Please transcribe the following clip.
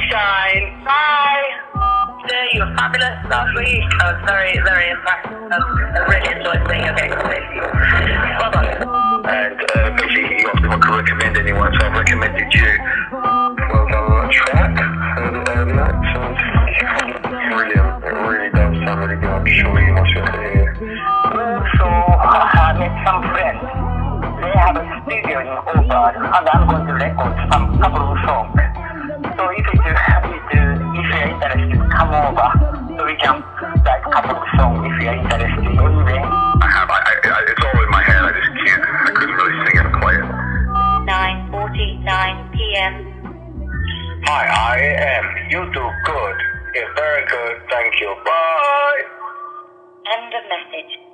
sunshine. Bye. Today you were fabulous last week. I was very, very impressed. I really enjoyed seeing your game. Well done. And basically you asked if I could recommend anyone, so I've recommended you. Well done on that track. And that sounds brilliant. It really does sound really good. I'm sure you must have heard. Also, I met some friends. They have a studio in Hobart, and I'm going to record some couple of songs. So if you're interested, come over so we can write a couple of songs if you're interested. Anyway. It's all in my head. I couldn't really sing it and play it. 9:49 p.m. Hi, I am. You do good. You're very good. Thank you. Bye. End of message.